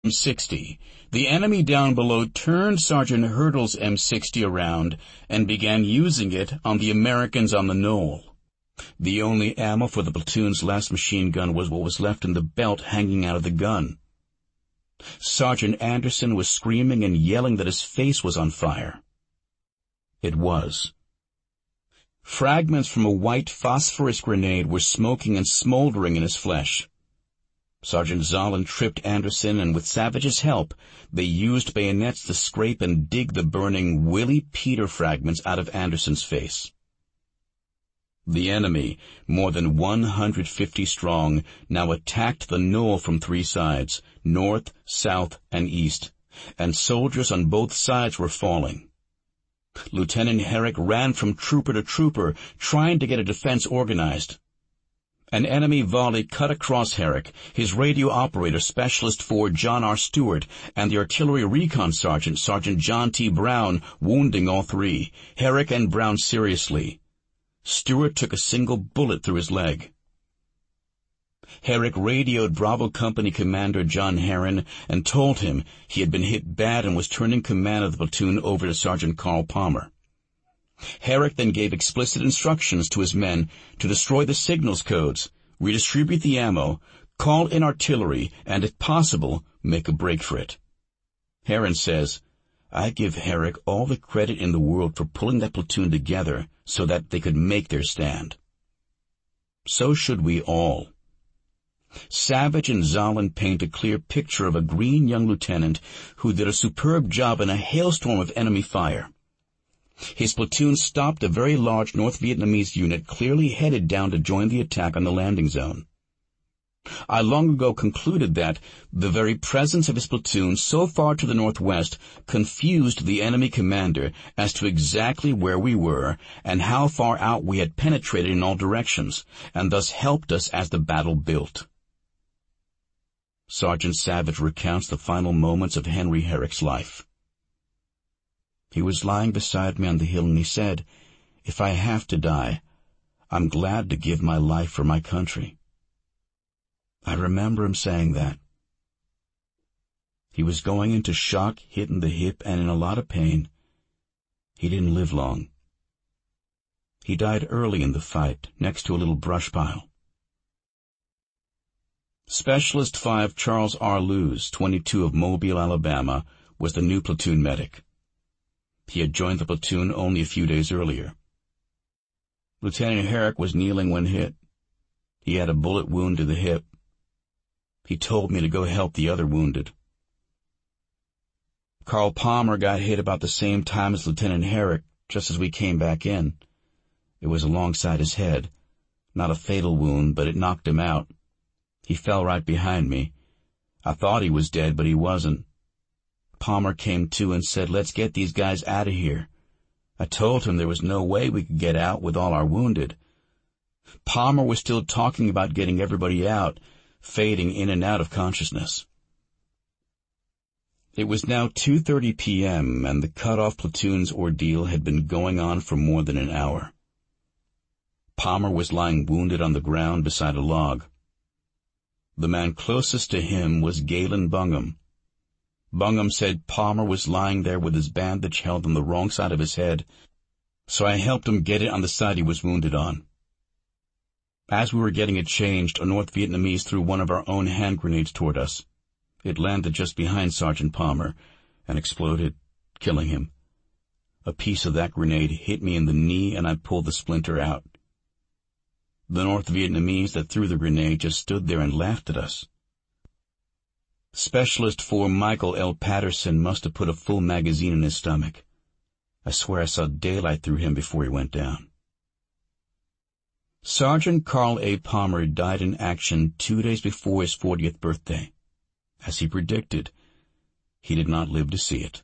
M60. The enemy down below turned Sergeant Hurdle's M60 around and began using it on the Americans on the knoll. The only ammo for the platoon's last machine gun was what was left in the belt hanging out of the gun. Sergeant Anderson was screaming and yelling that his face was on fire. It was. Fragments from a white phosphorus grenade were smoking and smoldering in his flesh. Sergeant Zahlen tripped Anderson, and with Savage's help, they used bayonets to scrape and dig the burning Willie Peter fragments out of Anderson's face. The enemy, more than 150 strong, now attacked the knoll from three sides, north, south, and east, and soldiers on both sides were falling. Lieutenant Herrick ran from trooper to trooper, trying to get a defense organized. An enemy volley cut across Herrick, his radio operator, Specialist 4 John R. Stewart, and the artillery recon sergeant, Sergeant John T. Brown, wounding all three, Herrick and Brown seriously. Stewart took a single bullet through his leg. Herrick radioed Bravo Company Commander John Herron and told him he had been hit bad and was turning command of the platoon over to Sergeant Carl Palmer. Herrick then gave explicit instructions to his men to destroy the signals codes, redistribute the ammo, call in artillery, and, if possible, make a break for it. Herron says, "I give Herrick all the credit in the world for pulling that platoon together so that they could make their stand." So should we all. Savage and Zahlen paint a clear picture of a green young lieutenant who did a superb job in a hailstorm of enemy fire. His platoon stopped a very large North Vietnamese unit clearly headed down to join the attack on the landing zone. I long ago concluded that the very presence of his platoon so far to the northwest confused the enemy commander as to exactly where we were and how far out we had penetrated in all directions, and thus helped us as the battle built. Sergeant Savage recounts the final moments of Henry Herrick's life. He was lying beside me on the hill, and he said, "If I have to die, I'm glad to give my life for my country." I remember him saying that. He was going into shock, hit in the hip, and in a lot of pain. He didn't live long. He died early in the fight, next to a little brush pile. Specialist 5 Charles R. Lewis, 22 of Mobile, Alabama, was the new platoon medic. He had joined the platoon only a few days earlier. Lieutenant Herrick was kneeling when hit. He had a bullet wound to the hip. He told me to go help the other wounded. Carl Palmer got hit about the same time as Lieutenant Herrick, just as we came back in. It was alongside his head. Not a fatal wound, but it knocked him out. He fell right behind me. I thought he was dead, but he wasn't. Palmer came to and said, "Let's get these guys out of here." I told him there was no way we could get out with all our wounded. Palmer was still talking about getting everybody out, fading in and out of consciousness. It was now 2:30 p.m., and the cut-off platoon's ordeal had been going on for more than an hour. Palmer was lying wounded on the ground beside a log. The man closest to him was Galen Bungham. Bungham said Palmer was lying there with his bandage held on the wrong side of his head, so I helped him get it on the side he was wounded on. As we were getting it changed, a North Vietnamese threw one of our own hand grenades toward us. It landed just behind Sergeant Palmer and exploded, killing him. A piece of that grenade hit me in the knee, and I pulled the splinter out. The North Vietnamese that threw the grenade just stood there and laughed at us. Specialist 4 Michael L. Patterson must have put a full magazine in his stomach. I swear I saw daylight through him before he went down. Sergeant Carl A. Palmer died in action 2 days before his 40th birthday. As he predicted, he did not live to see it.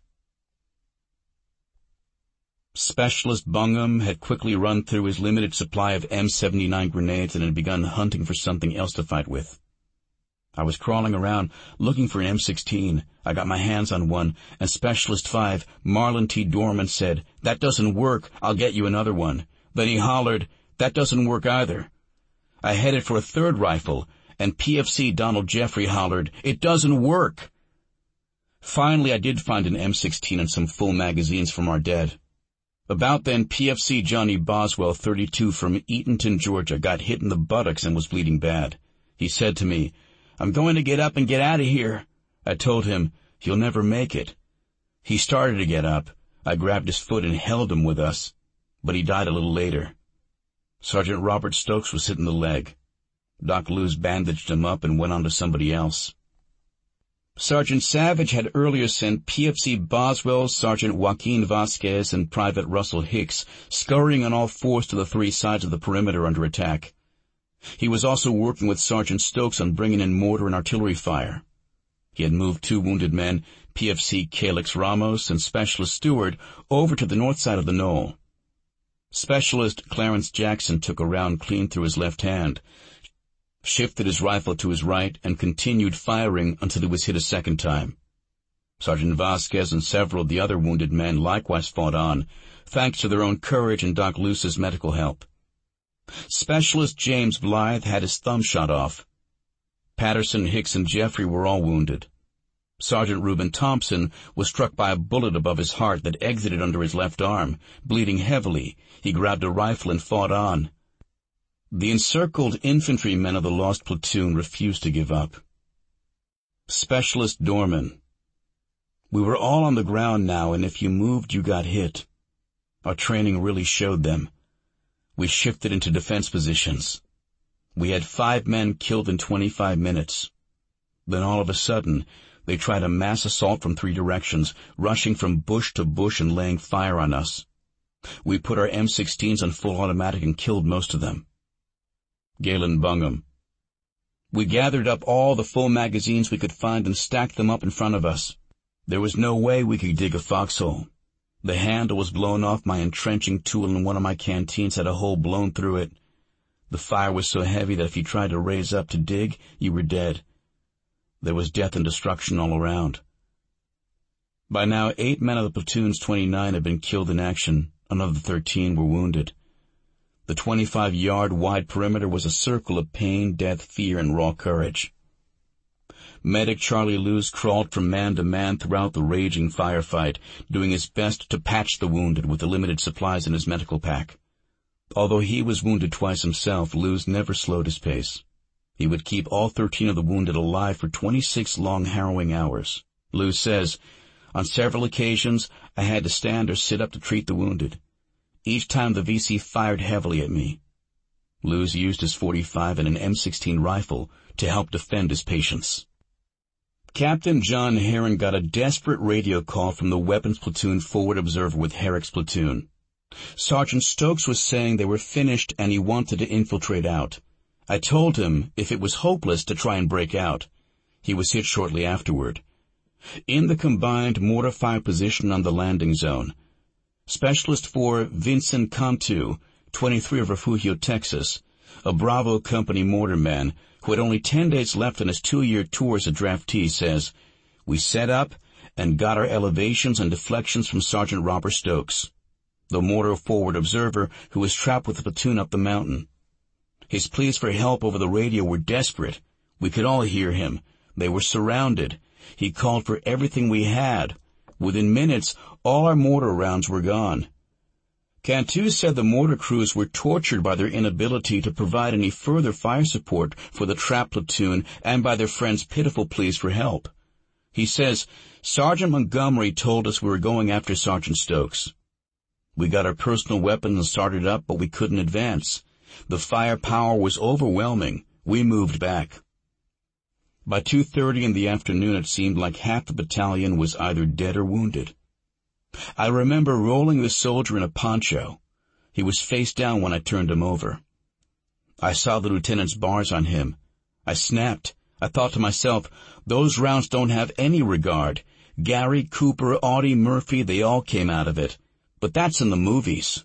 Specialist Bungham had quickly run through his limited supply of M79 grenades and had begun hunting for something else to fight with. I was crawling around, looking for an M16. I got my hands on one, and Specialist 5, Marlon T. Dorman, said, "That doesn't work, I'll get you another one." Then he hollered, "That doesn't work either." I headed for a third rifle, and PFC Donald Jeffrey hollered, "It doesn't work." Finally, I did find an M16 and some full magazines from our dead. About then, PFC Johnny Boswell, 32, from Eatonton, Georgia, got hit in the buttocks and was bleeding bad. He said to me, "I'm going to get up and get out of here." I told him, "You'll never make it." He started to get up. I grabbed his foot and held him with us, but he died a little later. Sergeant Robert Stokes was hit in the leg. Doc Luz bandaged him up and went on to somebody else. Sergeant Savage had earlier sent PFC Boswell, Sergeant Joaquin Vasquez, and Private Russell Hicks scurrying on all fours to the three sides of the perimeter under attack. He was also working with Sergeant Stokes on bringing in mortar and artillery fire. He had moved 2 wounded men, PFC Calix Ramos and Specialist Stewart, over to the north side of the knoll. Specialist Clarence Jackson took a round clean through his left hand, shifted his rifle to his right, and continued firing until he was hit a second time. Sergeant Vasquez and several of the other wounded men likewise fought on, thanks to their own courage and Doc Luz's medical help. Specialist James Blythe had his thumb shot off. Patterson, Hicks, and Jeffrey were all wounded. Sergeant Reuben Thompson was struck by a bullet above his heart that exited under his left arm. Bleeding heavily, he grabbed a rifle and fought on. The encircled infantrymen of the lost platoon refused to give up. Specialist Dorman: "We were all on the ground now, and if you moved, you got hit. Our training really showed them. We shifted into defense positions. We had 5 men killed in 25 minutes. Then all of a sudden, they tried a mass assault from 3 directions, rushing from bush to bush and laying fire on us. We put our M16s on full automatic and killed most of them." Galen Bungham: "We gathered up all the full magazines we could find and stacked them up in front of us. There was no way we could dig a foxhole. The handle was blown off my entrenching tool, and one of my canteens had a hole blown through it. The fire was so heavy that if you tried to raise up to dig, you were dead. There was death and destruction all around." By now, 8 men of the platoon's 29 had been killed in action. Another 13 were wounded. The 25-yard-wide perimeter was a circle of pain, death, fear, and raw courage. Medic Charlie Luz crawled from man to man throughout the raging firefight, doing his best to patch the wounded with the limited supplies in his medical pack. Although he was wounded twice himself, Luz never slowed his pace. He would keep all 13 of the wounded alive for 26 long, harrowing hours. Luz says, "On several occasions, I had to stand or sit up to treat the wounded. Each time the VC fired heavily at me." Luz used his .45 and an M16 rifle to help defend his patients. Captain John Herron got a desperate radio call from the weapons platoon forward observer with Herrick's platoon. Sergeant Stokes was saying they were finished and he wanted to infiltrate out. I told him if it was hopeless to try and break out. He was hit shortly afterward. In the combined mortar fire position on the landing zone, Specialist 4 Vincent Cantu, 23 of Refugio, Texas, a Bravo Company mortarman who had only 10 days left on his 2-year tour as a draftee, says, "We set up and got our elevations and deflections from Sergeant Robert Stokes, the mortar forward observer who was trapped with the platoon up the mountain. His pleas for help over the radio were desperate. We could all hear him. They were surrounded. He called for everything we had. Within minutes, all our mortar rounds were gone." Cantu said the mortar crews were tortured by their inability to provide any further fire support for the trapped platoon and by their friends' pitiful pleas for help. He says, "Sergeant Montgomery told us we were going after Sergeant Stokes. We got our personal weapons and started up, but we couldn't advance. The firepower was overwhelming. We moved back." By 2:30 in the afternoon, it seemed like half the battalion was either dead or wounded. I remember rolling the soldier in a poncho. He was face down when I turned him over. I saw the lieutenant's bars on him. I snapped. I thought to myself, those rounds don't have any regard. Gary, Cooper, Audie, Murphy, they all came out of it. But that's in the movies.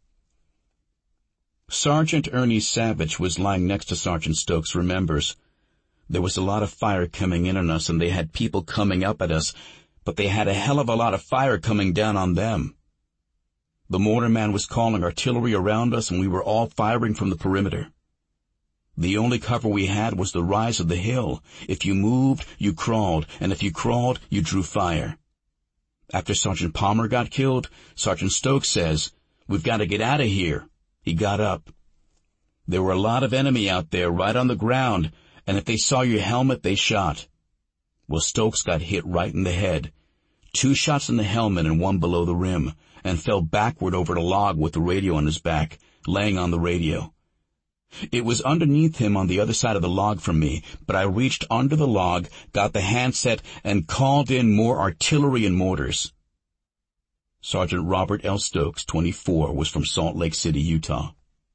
Sergeant Ernie Savage was lying next to Sergeant Stokes, remembers. There was a lot of fire coming in on us, and they had people coming up at us, but they had a hell of a lot of fire coming down on them. The mortarman was calling artillery around us, and we were all firing from the perimeter. The only cover we had was the rise of the hill. If you moved, you crawled, and if you crawled, you drew fire. After Sergeant Palmer got killed, Sergeant Stokes says, "We've got to get out of here." He got up. There were a lot of enemy out there right on the ground, and if they saw your helmet, they shot. Well, Stokes got hit right in the head. 2 shots in the helmet and 1 below the rim, and fell backward over a log with the radio on his back, laying on the radio. It was underneath him on the other side of the log from me, but I reached under the log, got the handset, and called in more artillery and mortars. Sergeant Robert L. Stokes, 24, was from Salt Lake City, Utah.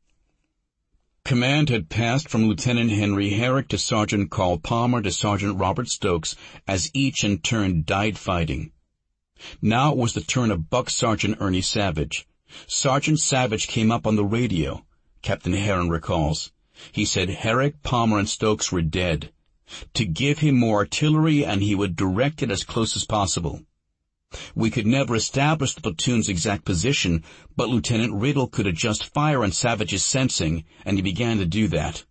Command had passed from Lieutenant Henry Herrick to Sergeant Carl Palmer to Sergeant Robert Stokes, as each in turn died fighting. Now it was the turn of Buck Sergeant Ernie Savage. Sergeant Savage came up on the radio, Captain Herron recalls. He said Herrick, Palmer, and Stokes were dead. To give him more artillery, and he would direct it as close as possible. We could never establish the platoon's exact position, but Lieutenant Riddle could adjust fire on Savage's sensing, and he began to do that.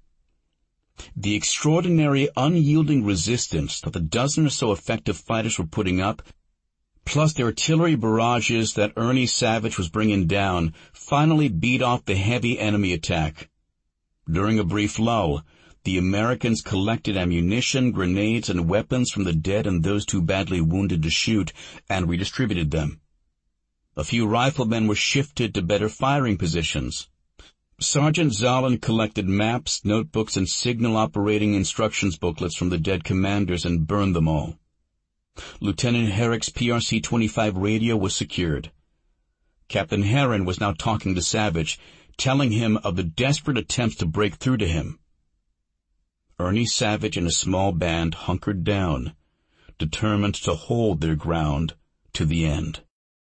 The extraordinary, unyielding resistance that the dozen or so effective fighters were putting up, plus the artillery barrages that Ernie Savage was bringing down, finally beat off the heavy enemy attack. During a brief lull, the Americans collected ammunition, grenades, and weapons from the dead and those too badly wounded to shoot, and redistributed them. A few riflemen were shifted to better firing positions. Sergeant Zolin collected maps, notebooks, and signal operating instructions booklets from the dead commanders and burned them all. Lieutenant Herrick's PRC-25 radio was secured. Captain Herron was now talking to Savage, telling him of the desperate attempts to break through to him. Ernie Savage and a small band hunkered down, determined to hold their ground to the end.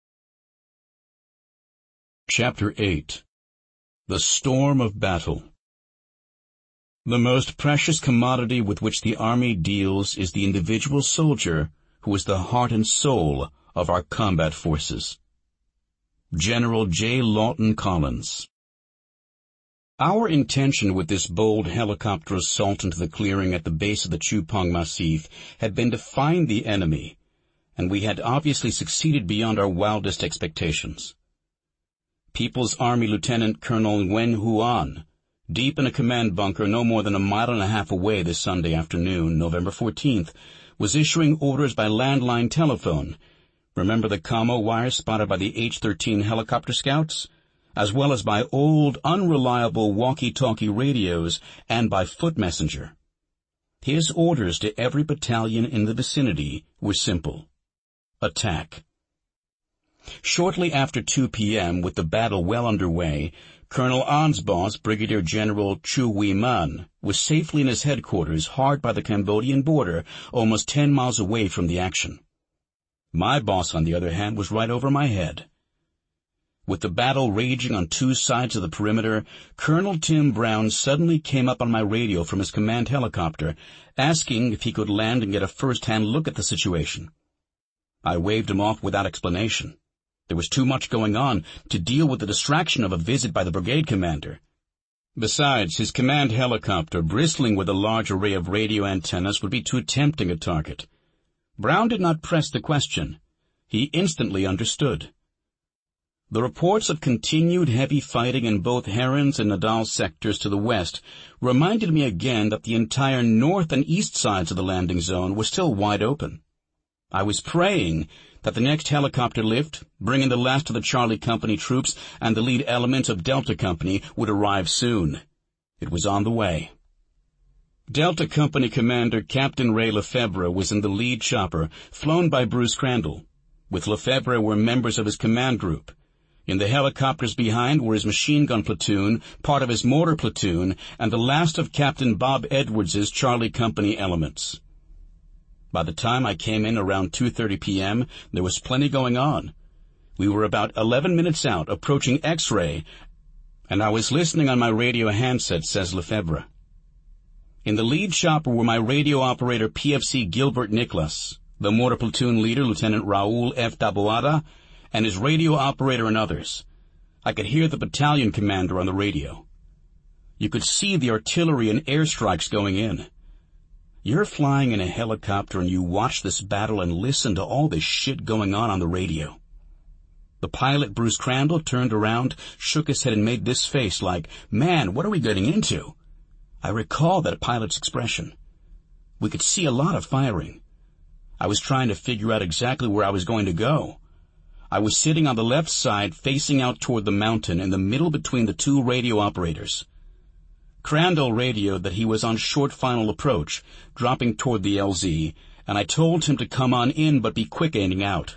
Chapter 8. The Storm of Battle. The most precious commodity with which the Army deals is the individual soldier, who is the heart and soul of our combat forces. General J. Lawton Collins. Our intention with this bold helicopter assault into the clearing at the base of the Chupong Massif had been to find the enemy, and we had obviously succeeded beyond our wildest expectations. People's Army Lieutenant Colonel Nguyen Huan, deep in a command bunker no more than a mile and a half away this Sunday afternoon, November 14th, was issuing orders by landline telephone. Remember the commo wires spotted by the H-13 helicopter scouts? As well as by old, unreliable walkie-talkie radios and by foot messenger. His orders to every battalion in the vicinity were simple. Attack. Shortly after 2 p.m., with the battle well underway, Colonel An's boss, Brigadier General Chu Wee Man, was safely in his headquarters hard by the Cambodian border, almost 10 miles away from the action. My boss, on the other hand, was right over my head. With the battle raging on 2 sides of the perimeter, Colonel Tim Brown suddenly came up on my radio from his command helicopter, asking if he could land and get a first-hand look at the situation. I waved him off without explanation. There was too much going on to deal with the distraction of a visit by the brigade commander. Besides, his command helicopter, bristling with a large array of radio antennas, would be too tempting a target. Brown did not press the question. He instantly understood. The reports of continued heavy fighting in both Herron's and Nadal sectors to the west reminded me again that the entire north and east sides of the landing zone were still wide open. I was praying that the next helicopter lift, bringing the last of the Charlie Company troops and the lead elements of Delta Company, would arrive soon. It was on the way. Delta Company Commander Captain Ray Lefebvre was in the lead chopper, flown by Bruce Crandall. With Lefebvre were members of his command group. In the helicopters behind were his machine gun platoon, part of his mortar platoon, and the last of Captain Bob Edwards's Charlie Company elements. By the time I came in around 2:30 p.m., there was plenty going on. We were about 11 minutes out, approaching X-ray, and I was listening on my radio handset, says Lefebvre. In the lead chopper were my radio operator PFC Gilbert Nicholas, the mortar platoon leader Lieutenant Raul F. Taboada, and his radio operator and others. I could hear the battalion commander on the radio. You could see the artillery and airstrikes going in. You're flying in a helicopter and you watch this battle and listen to all this shit going on the radio. The pilot, Bruce Crandall, turned around, shook his head and made this face like, "Man, what are we getting into?" I recall that pilot's expression. We could see a lot of firing. I was trying to figure out exactly where I was going to go. I was sitting on the left side facing out toward the mountain in the middle between the two radio operators. Crandall radioed that he was on short final approach, dropping toward the LZ, and I told him to come on in but be quick aiming out.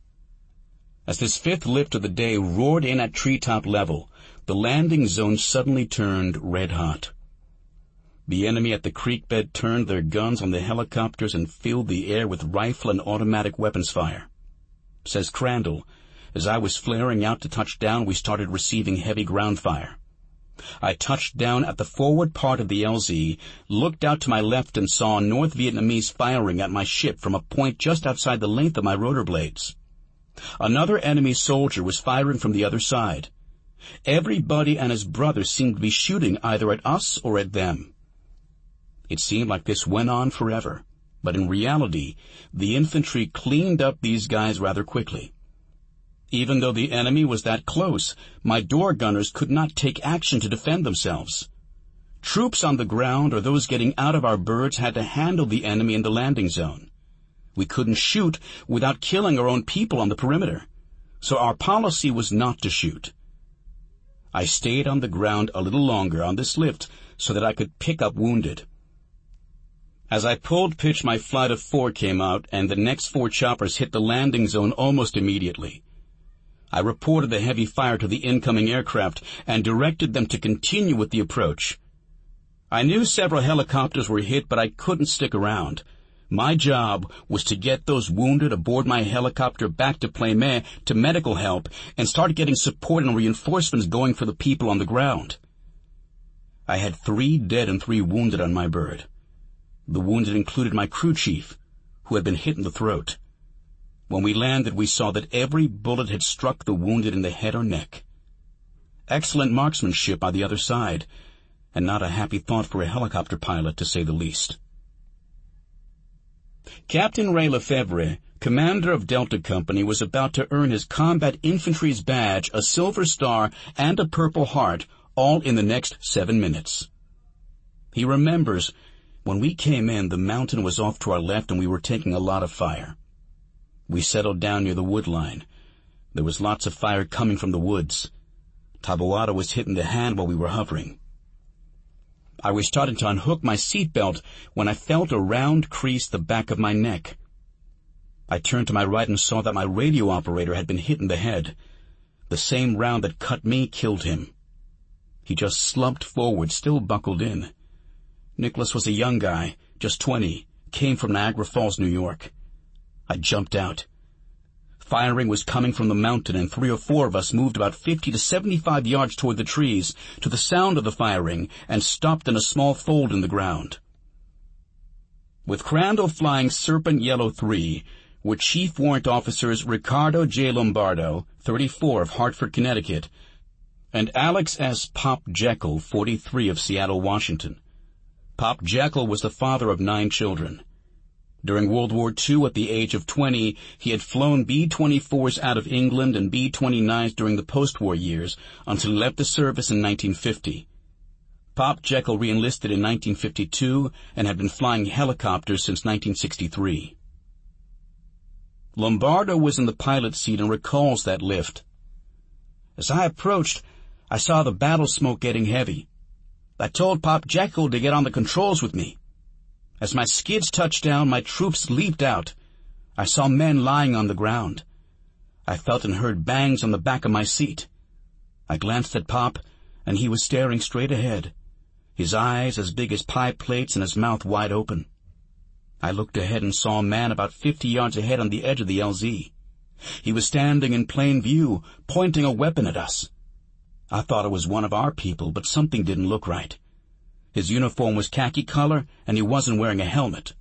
As this fifth lift of the day roared in at treetop level, the landing zone suddenly turned red hot. The enemy at the creek bed turned their guns on the helicopters and filled the air with rifle and automatic weapons fire. Says Crandall, as I was flaring out to touch down, we started receiving heavy ground fire. I touched down at the forward part of the LZ, looked out to my left and saw North Vietnamese firing at my ship from a point just outside the length of my rotor blades. Another enemy soldier was firing from the other side. Everybody and his brother seemed to be shooting either at us or at them. It seemed like this went on forever, but in reality, the infantry cleaned up these guys rather quickly. Even though the enemy was that close, my door gunners could not take action to defend themselves. Troops on the ground or those getting out of our birds had to handle the enemy in the landing zone. We couldn't shoot without killing our own people on the perimeter, so our policy was not to shoot. I stayed on the ground a little longer on this lift so that I could pick up wounded. As I pulled pitch, my flight of 4 came out, and the next 4 choppers hit the landing zone almost immediately. I reported the heavy fire to the incoming aircraft and directed them to continue with the approach. I knew several helicopters were hit, but I couldn't stick around. My job was to get those wounded aboard my helicopter back to Pleinmé to medical help and start getting support and reinforcements going for the people on the ground. I had 3 dead and 3 wounded on my bird. The wounded included my crew chief, who had been hit in the throat. When we landed, we saw that every bullet had struck the wounded in the head or neck. Excellent marksmanship by the other side, and not a happy thought for a helicopter pilot, to say the least. Captain Ray Lefebvre, commander of Delta Company, was about to earn his combat infantry's badge, a Silver Star, and a Purple Heart, all in the next 7 minutes. He remembers, when we came in, the mountain was off to our left and we were taking a lot of fire. We settled down near the wood line. There was lots of fire coming from the woods. Taboada was hit in the hand while we were hovering. I was starting to unhook my seatbelt when I felt a round crease the back of my neck. I turned to my right and saw that my radio operator had been hit in the head. The same round that cut me killed him. He just slumped forward, still buckled in. Nicholas was a young guy, just 20, came from Niagara Falls, New York. I jumped out. Firing was coming from the mountain, and 3 or 4 of us moved about 50 to 75 yards toward the trees to the sound of the firing and stopped in a small fold in the ground. With Crandall flying Serpent Yellow 3 were Chief Warrant Officers Ricardo J. Lombardo, 34, of Hartford, Connecticut, and Alex S. Pop Jekyll, 43, of Seattle, Washington. Pop Jekyll was the father of 9 children. During World War II, at the age of 20, he had flown B-24s out of England and B-29s during the post-war years until he left the service in 1950. Pop Jekyll re-enlisted in 1952 and had been flying helicopters since 1963. Lombardo was in the pilot's seat and recalls that lift. As I approached, I saw the battle smoke getting heavy. I told Pop Jekyll to get on the controls with me. As my skids touched down, my troops leaped out. I saw men lying on the ground. I felt and heard bangs on the back of my seat. I glanced at Pop, and he was staring straight ahead, his eyes as big as pie plates and his mouth wide open. I looked ahead and saw a man about 50 yards ahead on the edge of the LZ. He was standing in plain view, pointing a weapon at us. I thought it was one of our people, but something didn't look right. His uniform was khaki color, and he wasn't wearing a helmet.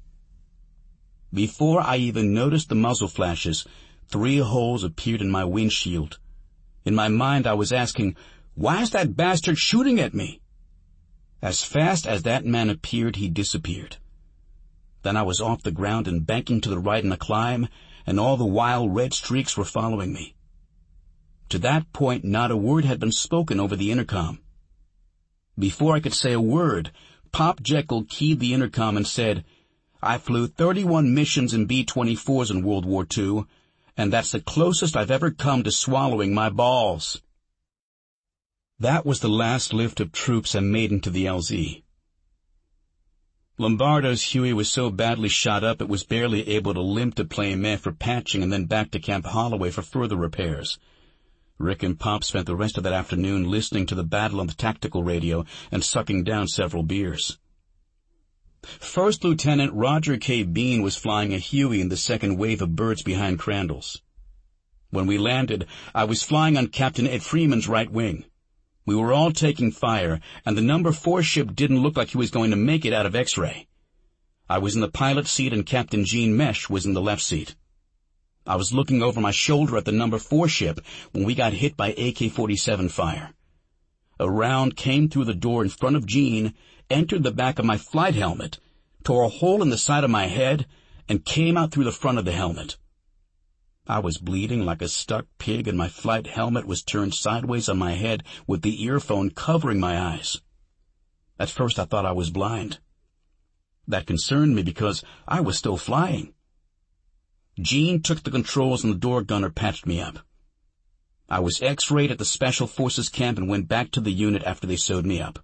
Before I even noticed the muzzle flashes, 3 holes appeared in my windshield. In my mind, I was asking, why is that bastard shooting at me? As fast as that man appeared, he disappeared. Then I was off the ground and banking to the right in a climb, and all the while red streaks were following me. To that point, not a word had been spoken over the intercom. Before I could say a word, Pop Jekyll keyed the intercom and said, "I flew 31 missions in B-24s in World War II, and that's the closest I've ever come to swallowing my balls." That was the last lift of troops I made into the LZ. Lombardo's Huey was so badly shot up it was barely able to limp to Pleinmé for patching and then back to Camp Holloway for further repairs. Rick and Pop spent the rest of that afternoon listening to the battle on the tactical radio and sucking down several beers. First Lieutenant Roger K. Bean was flying a Huey in the second wave of birds behind Crandall's. When we landed, I was flying on Captain Ed Freeman's right wing. We were all taking fire, and the number 4 ship didn't look like he was going to make it out of X-ray. I was in the pilot's seat and Captain Gene Mesh was in the left seat. I was looking over my shoulder at the number 4 ship when we got hit by AK-47 fire. A round came through the door in front of Gene, entered the back of my flight helmet, tore a hole in the side of my head, and came out through the front of the helmet. I was bleeding like a stuck pig, and my flight helmet was turned sideways on my head with the earphone covering my eyes. At first I thought I was blind. That concerned me because I was still flying. Gene took the controls and the door gunner patched me up. I was X-rayed at the Special Forces camp and went back to the unit after they sewed me up.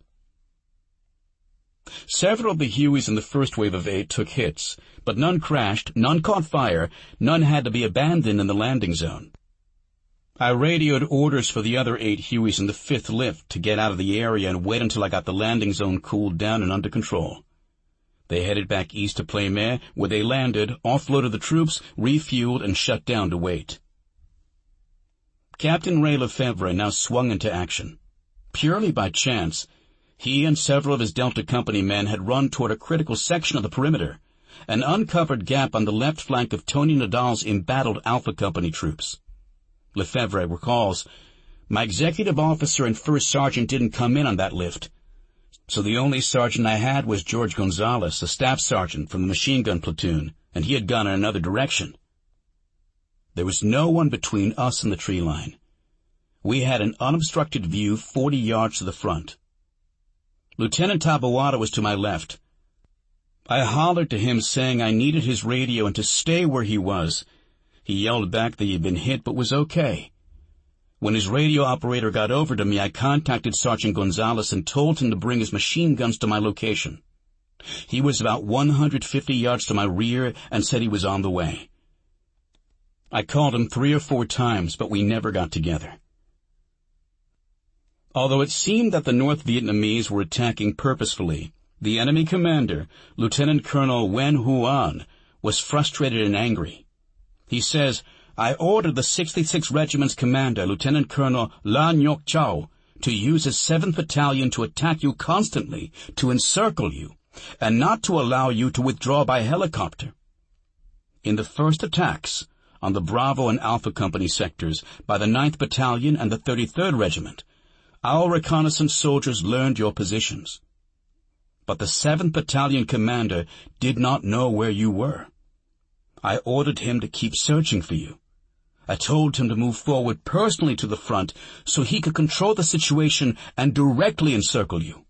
Several of the Hueys in the first wave of 8 took hits, but none crashed, none caught fire, none had to be abandoned in the landing zone. I radioed orders for the other 8 Hueys in the 5th lift to get out of the area and wait until I got the landing zone cooled down and under control. They headed back east to Pleinmé, where they landed, offloaded the troops, refueled, and shut down to wait. Captain Ray Lefebvre now swung into action. Purely by chance, he and several of his Delta Company men had run toward a critical section of the perimeter, an uncovered gap on the left flank of Tony Nadal's embattled Alpha Company troops. Lefebvre recalls, "My executive officer and first sergeant didn't come in on that lift, so the only sergeant I had was George Gonzalez, a staff sergeant from the machine gun platoon, and he had gone in another direction. There was no one between us and the tree line. We had an unobstructed view 40 yards to the front. Lieutenant Taboada was to my left. I hollered to him saying I needed his radio and to stay where he was. He yelled back that he had been hit but was okay. When his radio operator got over to me, I contacted Sergeant Gonzalez and told him to bring his machine guns to my location. He was about 150 yards to my rear and said he was on the way. I called him 3 or 4 times, but we never got together." Although it seemed that the North Vietnamese were attacking purposefully, the enemy commander, Lieutenant Colonel Wen Huan, was frustrated and angry. He says, "I ordered the 66th Regiment's commander, Lieutenant Colonel La Ngoc Chow, to use his 7th Battalion to attack you constantly, to encircle you, and not to allow you to withdraw by helicopter. In the first attacks, on the Bravo and Alpha Company sectors, by the 9th Battalion and the 33rd Regiment, our reconnaissance soldiers learned your positions. But the 7th Battalion commander did not know where you were. I ordered him to keep searching for you. I told him to move forward personally to the front so he could control the situation and directly encircle you."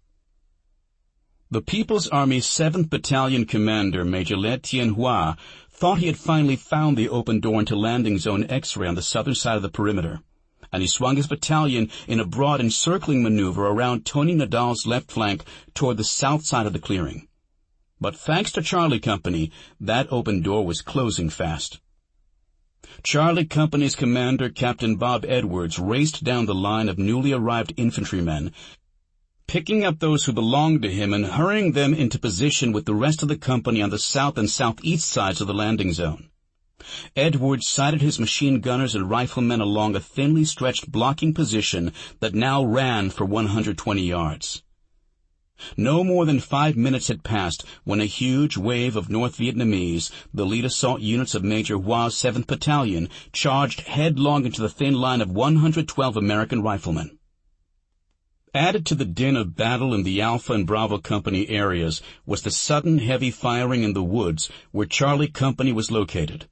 The People's Army's 7th Battalion commander, Major Le Tien Hoa, thought he had finally found the open door into landing zone X-ray on the southern side of the perimeter, and he swung his battalion in a broad encircling maneuver around Tony Nadal's left flank toward the south side of the clearing. But thanks to Charlie Company, that open door was closing fast. Charlie Company's commander, Captain Bob Edwards, raced down the line of newly arrived infantrymen, picking up those who belonged to him and hurrying them into position with the rest of the company on the south and southeast sides of the landing zone. Edwards sighted his machine gunners and riflemen along a thinly stretched blocking position that now ran for 120 yards. No more than 5 minutes had passed when a huge wave of North Vietnamese, the lead assault units of Major Hua's 7th Battalion, charged headlong into the thin line of 112 American riflemen. Added to the din of battle in the Alpha and Bravo Company areas was the sudden heavy firing in the woods where Charlie Company was located.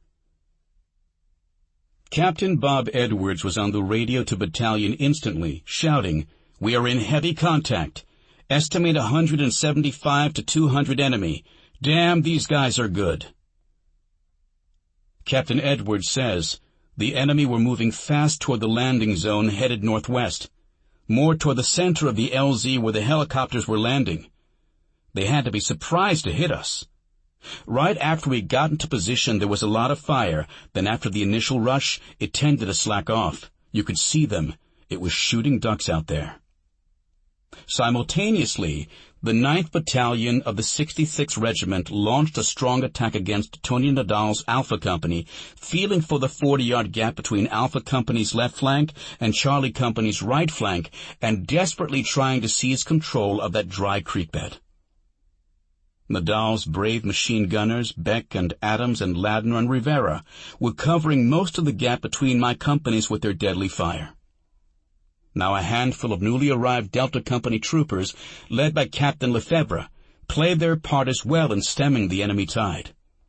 Captain Bob Edwards was on the radio to battalion instantly, shouting, "We are in heavy contact. Estimate 175 to 200 enemy. Damn, these guys are good." Captain Edwards says, "The enemy were moving fast toward the landing zone headed northwest, more toward the center of the LZ where the helicopters were landing. They had to be surprised to hit us. Right after we got into position, there was a lot of fire. Then after the initial rush, it tended to slack off. You could see them. It was shooting ducks out there." Simultaneously, the 9th Battalion of the 66th Regiment launched a strong attack against Tony Nadal's Alpha Company, feeling for the 40-yard gap between Alpha Company's left flank and Charlie Company's right flank, and desperately trying to seize control of that dry creek bed. Nadal's brave machine gunners, Beck and Adams and Ladner and Rivera, were covering most of the gap between my companies with their deadly fire. Now a handful of newly arrived Delta Company troopers, led by Captain Lefebvre, played their part as well in stemming the enemy tide.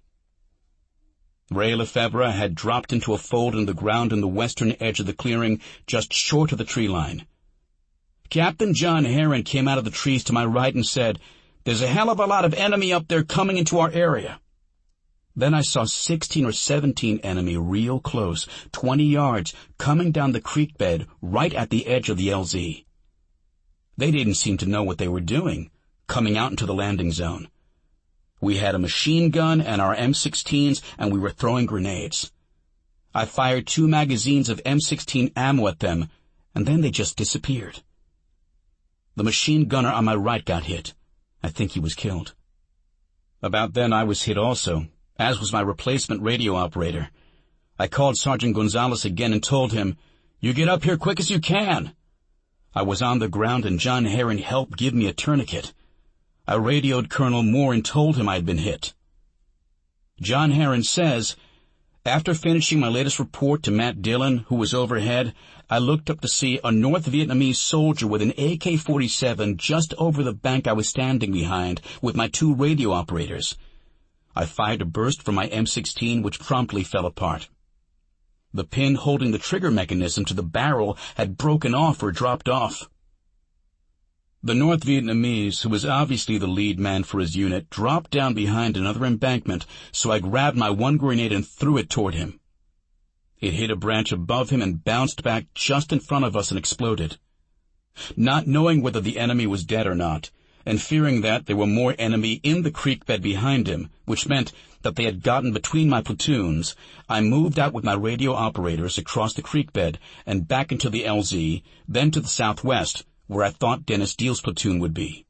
Ray Lefebvre had dropped into a fold in the ground in the western edge of the clearing, just short of the tree line. Captain John Herron came out of the trees to my right and said, "There's a hell of a lot of enemy up there coming into our area." Then I saw 16 or 17 enemy real close, 20 yards, coming down the creek bed right at the edge of the LZ. They didn't seem to know what they were doing, coming out into the landing zone. We had a machine gun and our M16s, and we were throwing grenades. I fired 2 magazines of M16 ammo at them, and then they just disappeared. The machine gunner on my right got hit. I think he was killed. About then I was hit also, as was my replacement radio operator. I called Sergeant Gonzalez again and told him, "You get up here quick as you can." I was on the ground and John Herron helped give me a tourniquet. I radioed Colonel Moore and told him I had been hit. John Herron says, "After finishing my latest report to Matt Dillon, who was overhead, I looked up to see a North Vietnamese soldier with an AK-47 just over the bank I was standing behind with my 2 radio operators. I fired a burst from my M16, which promptly fell apart. The pin holding the trigger mechanism to the barrel had broken off or dropped off. The North Vietnamese, who was obviously the lead man for his unit, dropped down behind another embankment, so I grabbed my 1 grenade and threw it toward him. It hit a branch above him and bounced back just in front of us and exploded. Not knowing whether the enemy was dead or not, and fearing that there were more enemy in the creek bed behind him, which meant that they had gotten between my platoons, I moved out with my radio operators across the creek bed and back into the LZ, then to the southwest, where I thought Dennis Deal's platoon would be.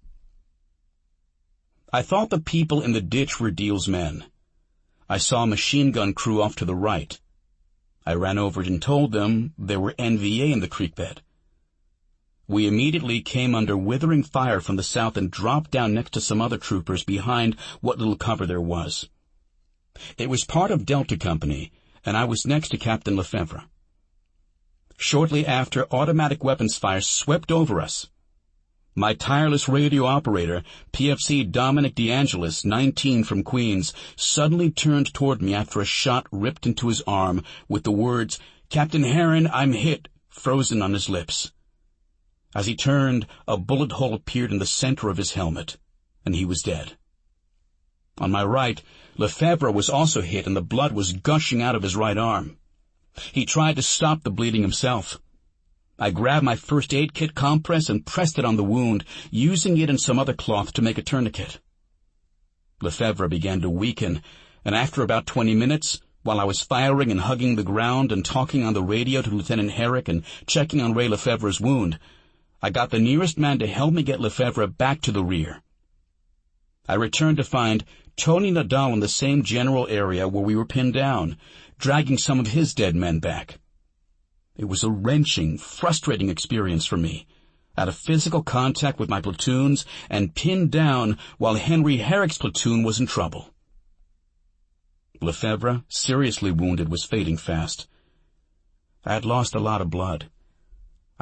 I thought the people in the ditch were Deal's men. I saw a machine gun crew off to the right. I ran over and told them there were NVA in the creek bed. We immediately came under withering fire from the south and dropped down next to some other troopers behind what little cover there was. It was part of Delta Company, and I was next to Captain Lefebvre. Shortly after, automatic weapons fire swept over us. My tireless radio operator, PFC Dominic DeAngelis, 19 from Queens, suddenly turned toward me after a shot ripped into his arm with the words, "Captain Herron, I'm hit," frozen on his lips. As he turned, a bullet hole appeared in the center of his helmet, and he was dead. On my right, Lefebvre was also hit, and the blood was gushing out of his right arm. He tried to stop the bleeding himself. I grabbed my first aid kit compress and pressed it on the wound, using it and some other cloth to make a tourniquet. Lefebvre began to weaken, and after about 20 minutes, while I was firing and hugging the ground and talking on the radio to Lieutenant Herrick and checking on Ray Lefebvre's wound, I got the nearest man to help me get Lefebvre back to the rear. I returned to find Tony Nadal in the same general area where we were pinned down, dragging some of his dead men back. It was a wrenching, frustrating experience for me, out of physical contact with my platoons and pinned down while Henry Herrick's platoon was in trouble. Lefebvre, seriously wounded, was fading fast. I had lost a lot of blood.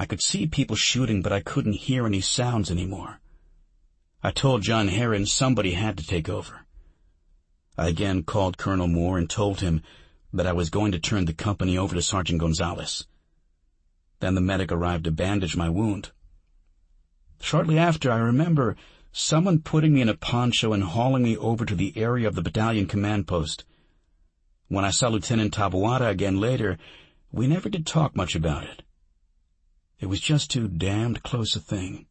I could see people shooting, but I couldn't hear any sounds anymore. I told John Herron somebody had to take over. I again called Colonel Moore and told him that I was going to turn the company over to Sergeant Gonzalez. Then the medic arrived to bandage my wound. Shortly after, I remember someone putting me in a poncho and hauling me over to the area of the battalion command post. When I saw Lieutenant Taboada again later, we never did talk much about it. It was just too damned close a thing.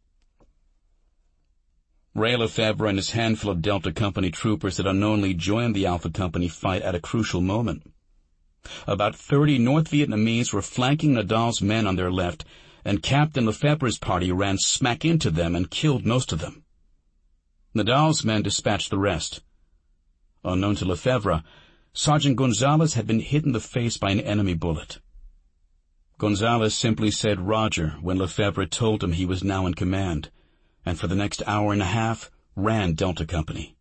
Ray Lefebvre and his handful of Delta Company troopers had unknowingly joined the Alpha Company fight at a crucial moment. About 30 North Vietnamese were flanking Nadal's men on their left, and Captain Lefebvre's party ran smack into them and killed most of them. Nadal's men dispatched the rest. Unknown to Lefebvre, Sergeant Gonzalez had been hit in the face by an enemy bullet. Gonzalez simply said "Roger" when Lefebvre told him he was now in command, and for the next hour and a half ran Delta Company.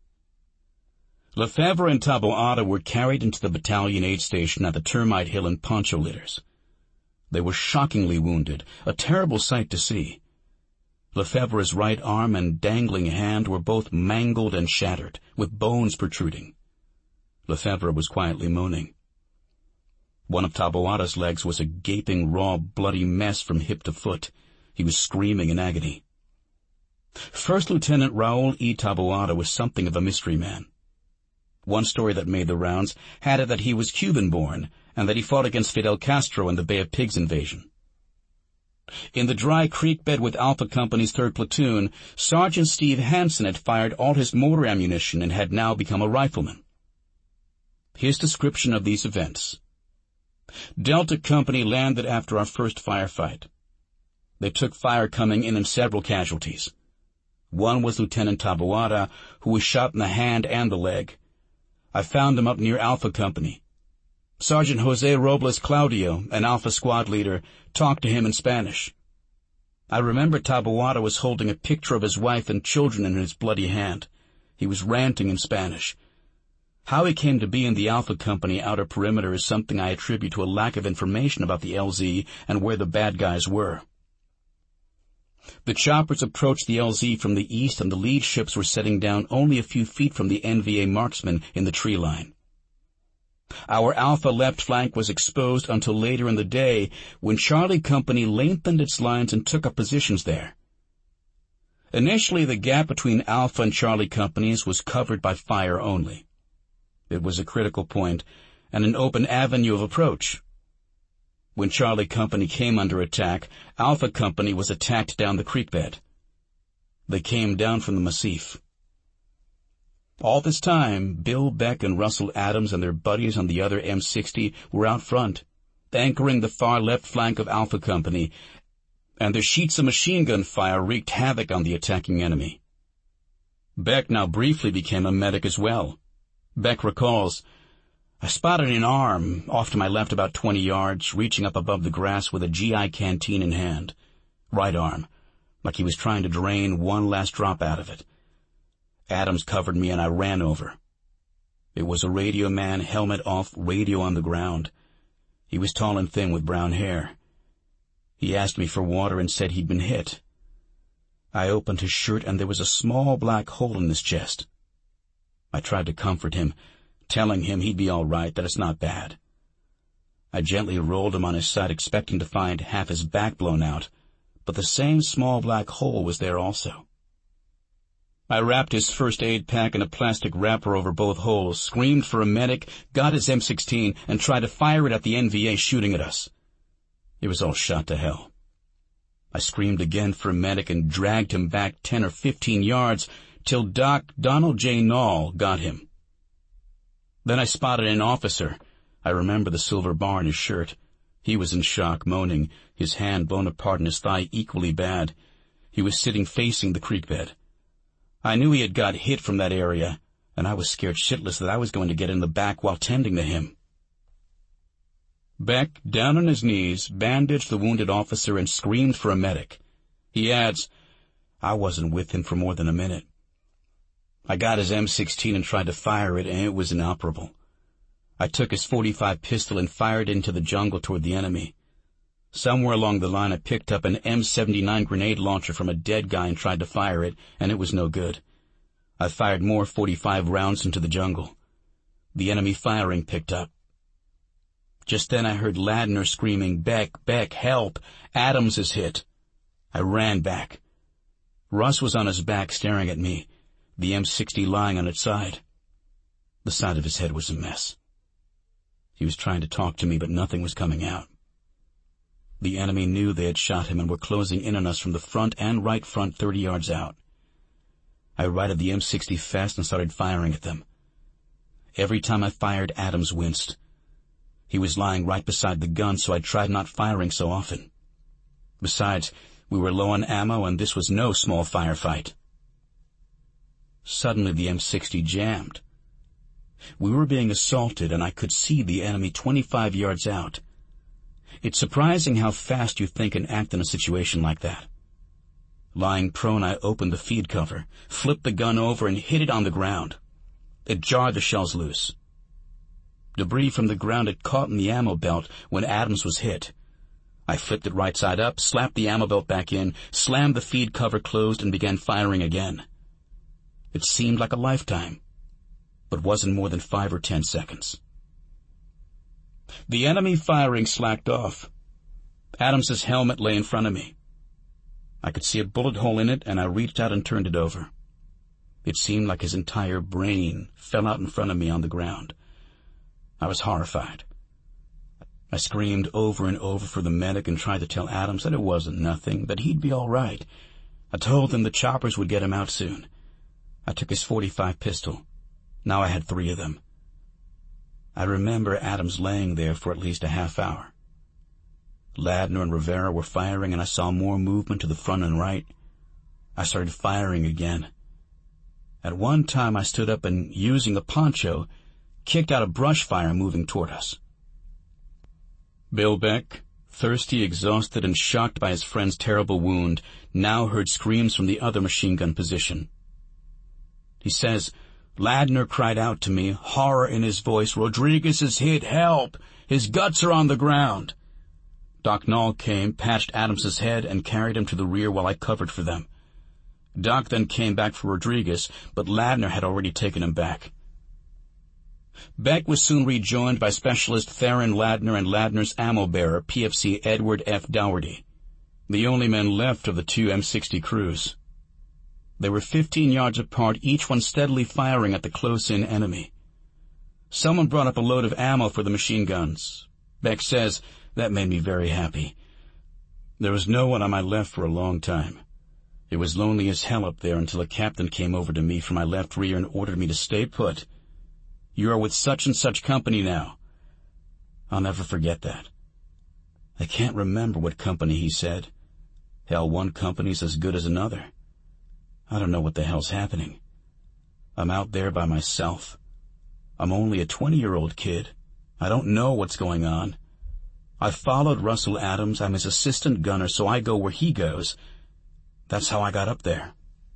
Lefebvre and Taboada were carried into the battalion aid station at the Termite Hill in poncho litters. They were shockingly wounded, a terrible sight to see. Lefebvre's right arm and dangling hand were both mangled and shattered, with bones protruding. Lefebvre was quietly moaning. One of Taboada's legs was a gaping, raw, bloody mess from hip to foot. He was screaming in agony. First Lieutenant Raul E. Taboada was something of a mystery man. One story that made the rounds had it that he was Cuban-born and that he fought against Fidel Castro in the Bay of Pigs invasion. In the dry creek bed with Alpha Company's 3rd Platoon, Sergeant Steve Hansen had fired all his mortar ammunition and had now become a rifleman. His description of these events. Delta Company landed after our first firefight. They took fire coming in and several casualties. One was Lieutenant Taboada, who was shot in the hand and the leg. I found him up near Alpha Company. Sergeant Jose Robles Claudio, an Alpha squad leader, talked to him in Spanish. I remember Taboada was holding a picture of his wife and children in his bloody hand. He was ranting in Spanish. How he came to be in the Alpha Company outer perimeter is something I attribute to a lack of information about the LZ and where the bad guys were. The choppers approached the LZ from the east, and the lead ships were setting down only a few feet from the NVA marksmen in the tree line. Our Alpha left flank was exposed until later in the day, when Charlie Company lengthened its lines and took up positions there. Initially, the gap between Alpha and Charlie Companies was covered by fire only. It was a critical point and an open avenue of approach. When Charlie Company came under attack, Alpha Company was attacked down the creek bed. They came down from the Massif. All this time, Bill Beck and Russell Adams and their buddies on the other M60 were out front, anchoring the far left flank of Alpha Company, and their sheets of machine gun fire wreaked havoc on the attacking enemy. Beck now briefly became a medic as well. Beck recalls, "I spotted an arm off to my left about 20 yards, reaching up above the grass with a GI canteen in hand. Right arm, like he was trying to drain one last drop out of it. Adams covered me and I ran over. It was a radio man, helmet off, radio on the ground. He was tall and thin with brown hair. He asked me for water and said he'd been hit. I opened his shirt and there was a small black hole in his chest. I tried to comfort him, telling him he'd be all right, that it's not bad. I gently rolled him on his side, expecting to find half his back blown out, but the same small black hole was there also. I wrapped his first aid pack in a plastic wrapper over both holes, screamed for a medic, got his M16, and tried to fire it at the NVA shooting at us. It was all shot to hell. I screamed again for a medic and dragged him back 10 or 15 yards till Doc Donald J. Nall got him. Then I spotted an officer. I remember the silver bar in his shirt. He was in shock, moaning, his hand blown apart and his thigh equally bad. He was sitting facing the creek bed. I knew he had got hit from that area, and I was scared shitless that I was going to get in the back while tending to him. Beck, down on his knees, bandaged the wounded officer and screamed for a medic. He adds, "I wasn't with him for more than a minute. I got his M16 and tried to fire it, and it was inoperable. I took his .45 pistol and fired it into the jungle toward the enemy. Somewhere along the line I picked up an M79 grenade launcher from a dead guy and tried to fire it, and it was no good. I fired more .45 rounds into the jungle. The enemy firing picked up. Just then I heard Ladner screaming, "Beck, Beck, help! Adams is hit!" I ran back. Russ was on his back staring at me, the M60 lying on its side. The side of his head was a mess. He was trying to talk to me, but nothing was coming out. The enemy knew they had shot him and were closing in on us from the front and right front 30 yards out. I righted the M60 fast and started firing at them. Every time I fired, Adams winced. He was lying right beside the gun, so I tried not firing so often. Besides, we were low on ammo, and this was no small firefight. Suddenly the M60 jammed. We were being assaulted, and I could see the enemy 25 yards out. It's surprising how fast you think and act in a situation like that. Lying prone, I opened the feed cover, flipped the gun over, and hit it on the ground. It jarred the shells loose. Debris from the ground had caught in the ammo belt when Adams was hit. I flipped it right side up, slapped the ammo belt back in, slammed the feed cover closed, and began firing again. It seemed like a lifetime, but wasn't more than 5 or 10 seconds. The enemy firing slacked off. Adams's helmet lay in front of me. I could see a bullet hole in it, and I reached out and turned it over. It seemed like his entire brain fell out in front of me on the ground. I was horrified. I screamed over and over for the medic and tried to tell Adams that it wasn't nothing, that he'd be all right. I told him the choppers would get him out soon. I took his .45 pistol. Now I had 3 of them. I remember Adams laying there for at least a half hour. Ladner and Rivera were firing, and I saw more movement to the front and right. I started firing again. At one time I stood up and, using a poncho, kicked out a brush fire moving toward us. Bill Beck, thirsty, exhausted, and shocked by his friend's terrible wound, now heard screams from the other machine gun position. He says, "Ladner cried out to me, horror in his voice, 'Rodriguez is hit, help! His guts are on the ground!' Doc Nall came, patched Adams's head, and carried him to the rear while I covered for them. Doc then came back for Rodriguez, but Ladner had already taken him back. Beck was soon rejoined by Specialist Theron Ladner and Ladner's ammo bearer, PFC Edward F. Dougherty, the only men left of the 2 M60 crews. They were 15 yards apart, each one steadily firing at the close-in enemy. Someone brought up a load of ammo for the machine guns. Beck says, "That made me very happy. There was no one on my left for a long time. It was lonely as hell up there until a captain came over to me from my left rear and ordered me to stay put. 'You are with such and such company now.' I'll never forget that. I can't remember what company he said. Hell, one company's as good as another. I don't know what the hell's happening. I'm out there by myself. I'm only a 20-year-old kid. I don't know what's going on. I followed Russell Adams. I'm his assistant gunner, so I go where he goes. That's how I got up there."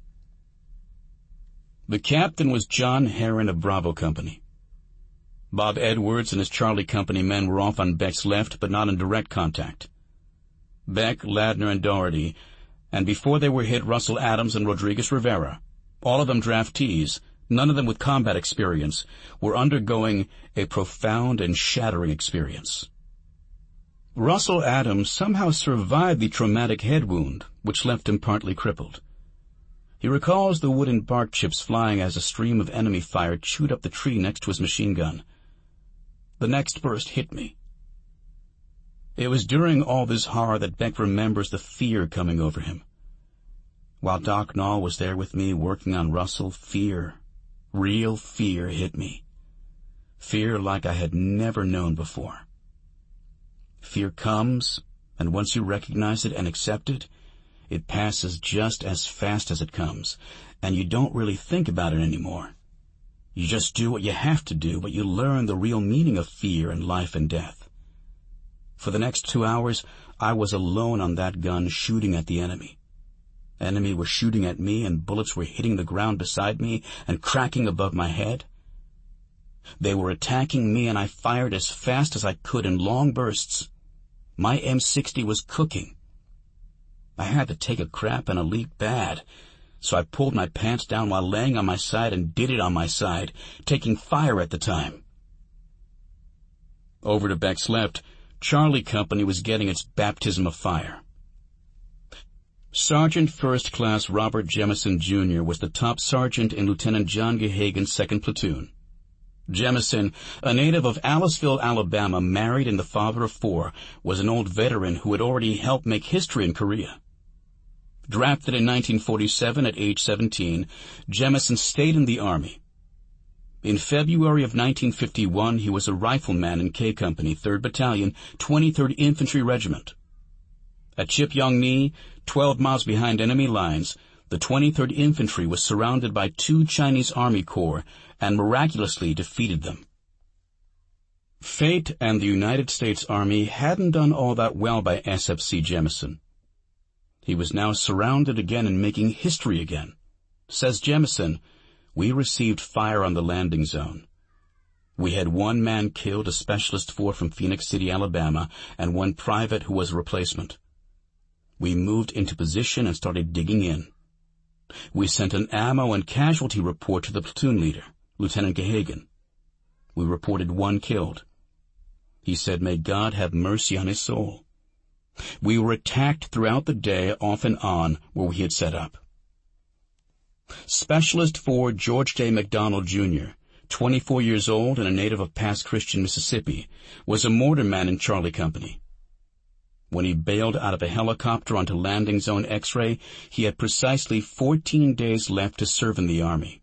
The captain was John Herron of Bravo Company. Bob Edwards and his Charlie Company men were off on Beck's left, but not in direct contact. Beck, Ladner, and Dougherty, and before they were hit, Russell Adams and Rodriguez Rivera, all of them draftees, none of them with combat experience, were undergoing a profound and shattering experience. Russell Adams somehow survived the traumatic head wound, which left him partly crippled. He recalls the wood and bark chips flying as a stream of enemy fire chewed up the tree next to his machine gun. The next burst hit me. It was during all this horror that Beck remembers the fear coming over him. While Doc Nall was there with me working on Russell, fear, real fear hit me. Fear like I had never known before. Fear comes, and once you recognize it and accept it, it passes just as fast as it comes, and you don't really think about it anymore. You just do what you have to do, but you learn the real meaning of fear and life and death. For the next 2 hours, I was alone on that gun shooting at the enemy. Enemy were shooting at me, and bullets were hitting the ground beside me and cracking above my head. They were attacking me, and I fired as fast as I could in long bursts. My M60 was cooking. I had to take a crap and a leak bad, so I pulled my pants down while laying on my side and did it on my side, taking fire at the time. Over to Beck's left, Charlie Company was getting its baptism of fire. Sergeant First Class Robert Jemison, Jr. was the top sergeant in Lieutenant John Gehagen's 2nd Platoon. Jemison, a native of Aliceville, Alabama, married and the father of 4, was an old veteran who had already helped make history in Korea. Drafted in 1947 at age 17, Jemison stayed in the Army. In February of 1951, he was a rifleman in K Company, 3rd Battalion, 23rd Infantry Regiment. At Chipyong-ni, 12 miles behind enemy lines, the 23rd Infantry was surrounded by 2 Chinese Army Corps and miraculously defeated them. Fate and the United States Army hadn't done all that well by SFC Jemison. He was now surrounded again and making history again. Says Jemison, "We received fire on the landing zone. We had 1 man killed, a Specialist 4 from Phoenix City, Alabama, and 1 private who was a replacement. We moved into position and started digging in. We sent an ammo and casualty report to the platoon leader, Lieutenant Gehagen. We reported 1 killed. He said, 'May God have mercy on his soul.' We were attacked throughout the day, off and on, where we had set up." Specialist 4 George J. McDonald, Jr., 24 years old and a native of Pass Christian, Mississippi, was a mortarman in Charlie Company. When he bailed out of a helicopter onto landing zone X-ray, he had precisely 14 days left to serve in the Army.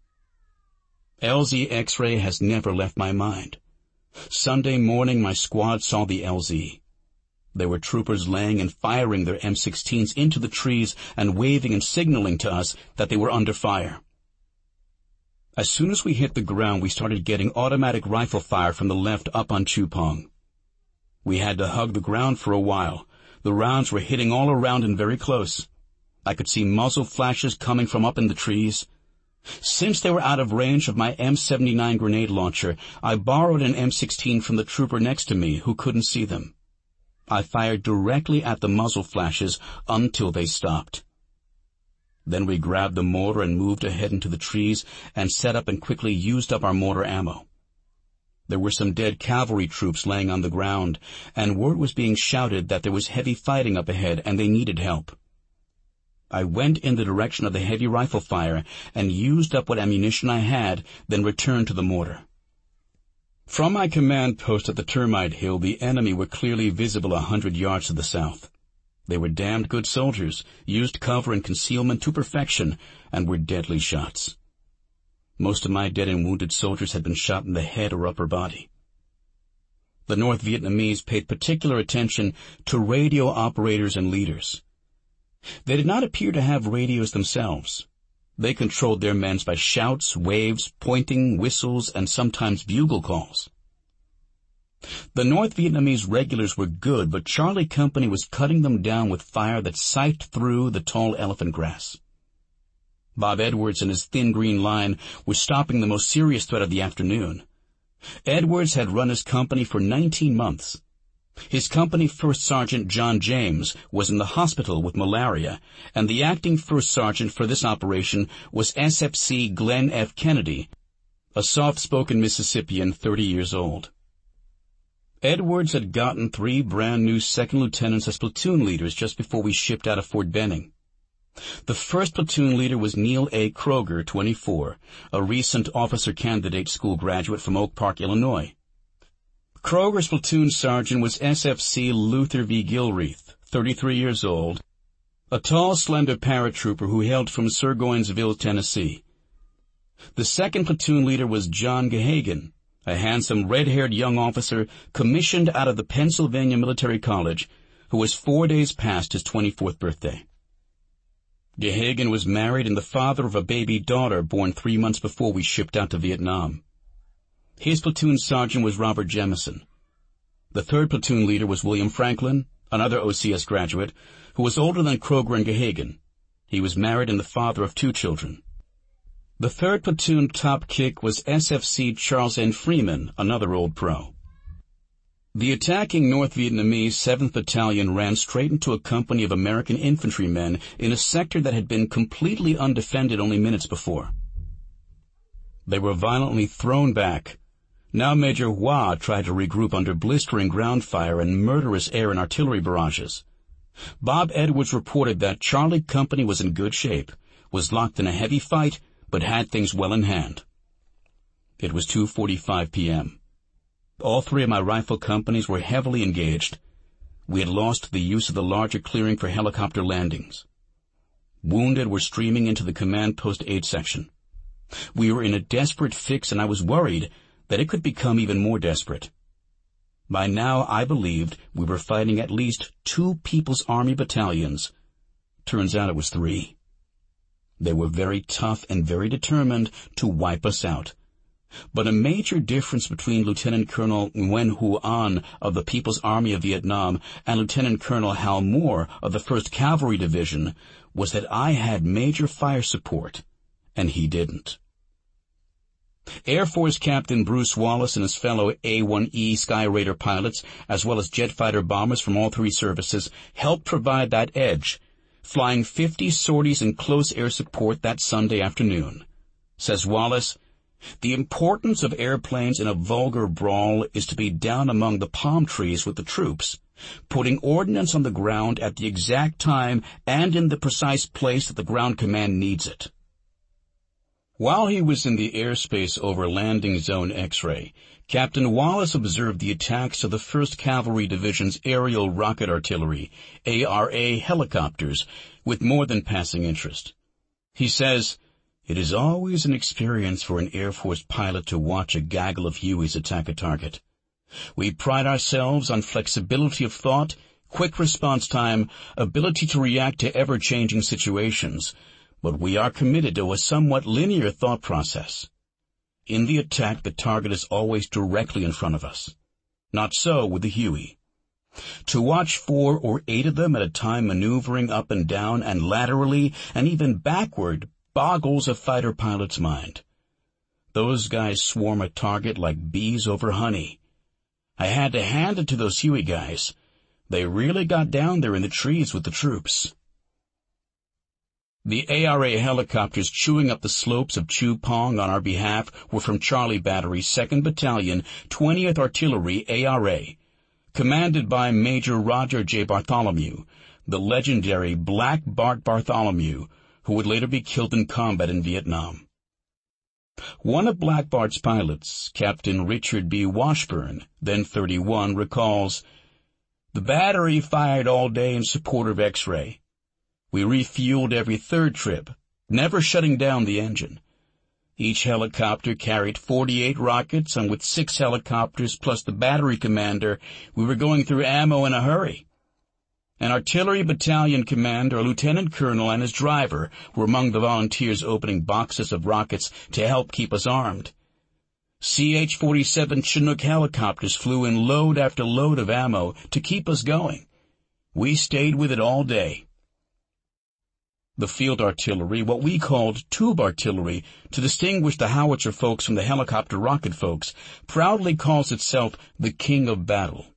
LZ X-ray has never left my mind. Sunday morning, my squad saw the LZ. There were troopers laying and firing their M16s into the trees and waving and signaling to us that they were under fire. As soon as we hit the ground, we started getting automatic rifle fire from the left up on Chupong. We had to hug the ground for a while. The rounds were hitting all around and very close. I could see muzzle flashes coming from up in the trees. Since they were out of range of my M79 grenade launcher, I borrowed an M16 from the trooper next to me who couldn't see them. I fired directly at the muzzle flashes until they stopped. Then we grabbed the mortar and moved ahead into the trees and set up and quickly used up our mortar ammo. There were some dead cavalry troops laying on the ground, and word was being shouted that there was heavy fighting up ahead and they needed help. I went in the direction of the heavy rifle fire and used up what ammunition I had, then returned to the mortar. From my command post at the Termite Hill, the enemy were clearly visible 100 yards to the south. They were damned good soldiers, used cover and concealment to perfection, and were deadly shots. Most of my dead and wounded soldiers had been shot in the head or upper body. The North Vietnamese paid particular attention to radio operators and leaders. They did not appear to have radios themselves. They controlled their men by shouts, waves, pointing, whistles, and sometimes bugle calls. The North Vietnamese regulars were good, but Charlie Company was cutting them down with fire that scythed through the tall elephant grass. Bob Edwards and his thin green line were stopping the most serious threat of the afternoon. Edwards had run his company for 19 months. His company first sergeant, John James, was in the hospital with malaria, and the acting first sergeant for this operation was SFC Glenn F. Kennedy, a soft-spoken Mississippian 30 years old. Edwards had gotten 3 brand-new second lieutenants as platoon leaders just before we shipped out of Fort Benning. The first platoon leader was Neil A. Kroger, 24, a recent officer candidate school graduate from Oak Park, Illinois. Kroger's platoon sergeant was SFC Luther V. Gilreath, 33 years old, a tall, slender paratrooper who hailed from Surgoinsville, Tennessee. The second platoon leader was John Gehagen, a handsome, red-haired young officer commissioned out of the Pennsylvania Military College, who was 4 days past his 24th birthday. Gehagen was married and the father of a baby daughter born 3 months before we shipped out to Vietnam. His platoon sergeant was Robert Jemison. The third platoon leader was William Franklin, another OCS graduate, who was older than Kroger and Gehagen. He was married and the father of 2 children. The third platoon top kick was SFC Charles N. Freeman, another old pro. The attacking North Vietnamese 7th Battalion ran straight into a company of American infantrymen in a sector that had been completely undefended only minutes before. They were violently thrown back. Now Major Hua tried to regroup under blistering ground fire and murderous air and artillery barrages. Bob Edwards reported that Charlie Company was in good shape, was locked in a heavy fight, but had things well in hand. It was 2:45 p.m. All three of my rifle companies were heavily engaged. We had lost the use of the larger clearing for helicopter landings. Wounded were streaming into the command post aid section. We were in a desperate fix, and I was worried that it could become even more desperate. By now, I believed we were fighting at least 2 People's Army battalions. Turns out it was 3. They were very tough and very determined to wipe us out. But a major difference between Lieutenant Colonel Nguyen Hu An of the People's Army of Vietnam and Lieutenant Colonel Hal Moore of the 1st Cavalry Division was that I had major fire support, and he didn't. Air Force Captain Bruce Wallace and his fellow A-1E Sky Raider pilots, as well as jet fighter bombers from all 3 services, helped provide that edge, flying 50 sorties in close air support that Sunday afternoon. Says Wallace, "The importance of airplanes in a vulgar brawl is to be down among the palm trees with the troops, putting ordnance on the ground at the exact time and in the precise place that the ground command needs it." While he was in the airspace over Landing Zone X-ray, Captain Wallace observed the attacks of the 1st Cavalry Division's aerial rocket artillery, ARA helicopters, with more than passing interest. He says, "It is always an experience for an Air Force pilot to watch a gaggle of Hueys attack a target. We pride ourselves on flexibility of thought, quick response time, ability to react to ever-changing situations, but we are committed to a somewhat linear thought process. In the attack, the target is always directly in front of us. Not so with the Huey. To watch 4 or 8 of them at a time maneuvering up and down and laterally and even backward boggles a fighter pilot's mind. Those guys swarm a target like bees over honey. I had to hand it to those Huey guys. They really got down there in the trees with the troops." The ARA helicopters chewing up the slopes of Chu Pong on our behalf were from Charlie Battery, 2nd Battalion, 20th Artillery, ARA, commanded by Major Roger J. Bartholomew, the legendary Black Bart Bartholomew, who would later be killed in combat in Vietnam. One of Black Bart's pilots, Captain Richard B. Washburn, then 31, recalls, "The battery fired all day in support of X-ray. We refueled every 3rd trip, never shutting down the engine. Each helicopter carried 48 rockets, and with 6 helicopters plus the battery commander, we were going through ammo in a hurry. An artillery battalion commander, a lieutenant colonel, and his driver were among the volunteers opening boxes of rockets to help keep us armed. CH-47 Chinook helicopters flew in load after load of ammo to keep us going. We stayed with it all day." The field artillery, what we called tube artillery, to distinguish the howitzer folks from the helicopter rocket folks, proudly calls itself the King of Battle.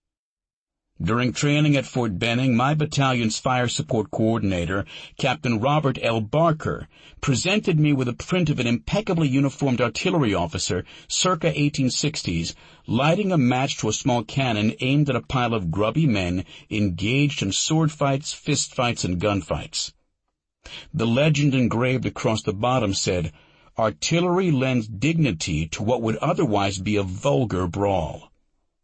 During training at Fort Benning, my battalion's fire support coordinator, Captain Robert L. Barker, presented me with a print of an impeccably uniformed artillery officer, circa 1860s, lighting a match to a small cannon aimed at a pile of grubby men engaged in sword fights, fist fights, and gunfights. The legend engraved across the bottom said, "Artillery lends dignity to what would otherwise be a vulgar brawl."